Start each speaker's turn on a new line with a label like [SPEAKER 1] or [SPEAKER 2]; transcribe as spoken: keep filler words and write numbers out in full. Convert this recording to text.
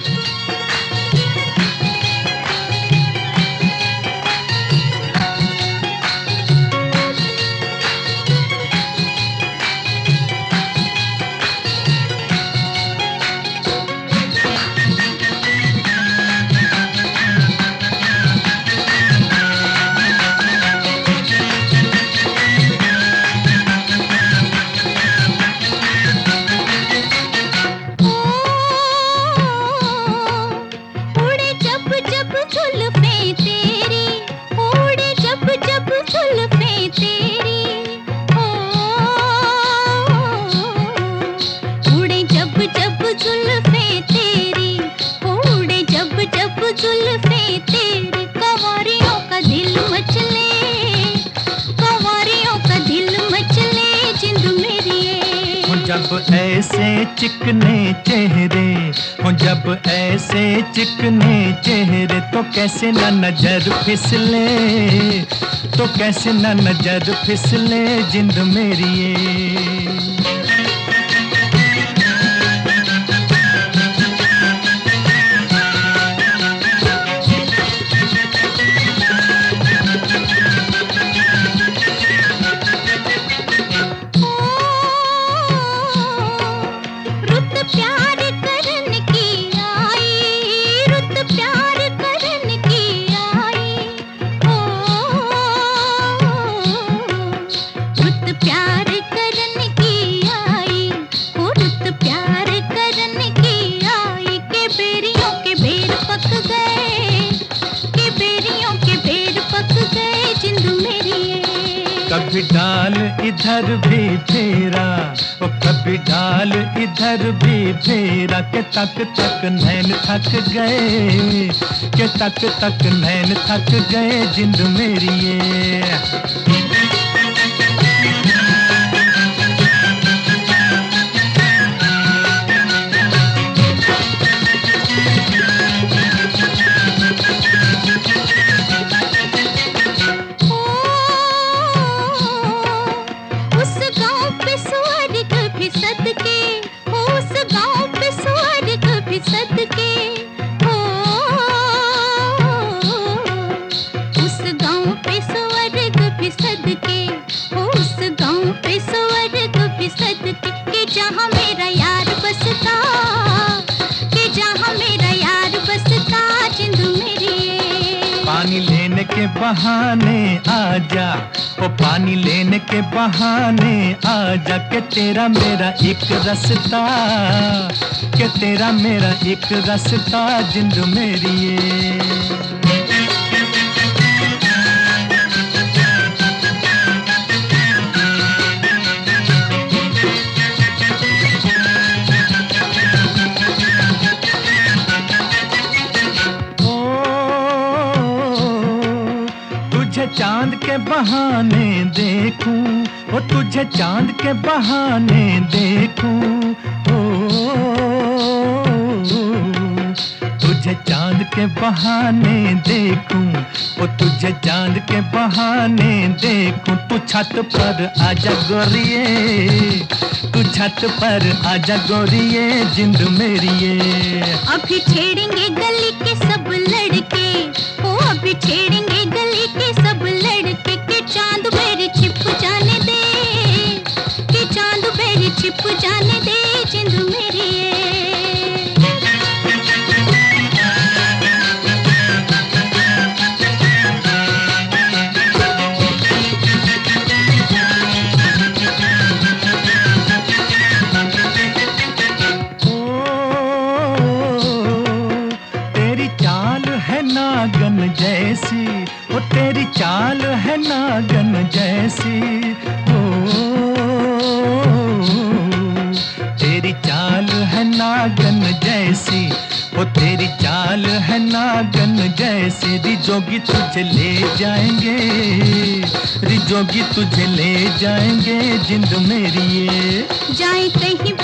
[SPEAKER 1] जब ऐसे चिकने चेहरे हो, जब ऐसे चिकने चेहरे तो कैसे न नजर फिसले, तो कैसे न नजर फिसले जिंद मेरी ये। कभी डाल इधर भी फेरा, ओ कभी डाल इधर भी फेरा, के तक तक नैन थक गए, के तक तक नैन थक गए जिंद मेरी ये।
[SPEAKER 2] जहाँ मेरा यार बसता, कि जहाँ मेरा यार बसता जिंद मेरी।
[SPEAKER 1] पानी लेने के बहाने आजा, ओ पानी लेने के बहाने आजा, के तेरा मेरा एक रास्ता, के तेरा मेरा एक रास्ता जिंद मेरी ये। चांद के बहाने देखूं, ओ तुझे चांद के बहाने देखूं, ओ तुझे चांद के बहाने देखूं, ओ तुझे चांद के बहाने देखूं। तू छत पर आजा गोरिये, तू छत पर आजा गोरिये जिंद मेरी ये।
[SPEAKER 2] अभी छेड़ेंगे गली के सब लड़के, ओ अभी छेड़ेंगे गली के सब लड़के, के चांद मेरे छिप जाने दे, के चांद मेरे छिप जाने दे जिंद मेरी ये।
[SPEAKER 1] नागन जैसी, ओ तेरी चाल है नागन जैसी, ओ तेरी चाल है नागन जैसी, ओ तेरी चाल है नागन जैसी। रिजोगी तुझे ले जाएंगे, रिजोगी तुझे ले जाएंगे जिंद मेरी ये।
[SPEAKER 2] जाए कहीं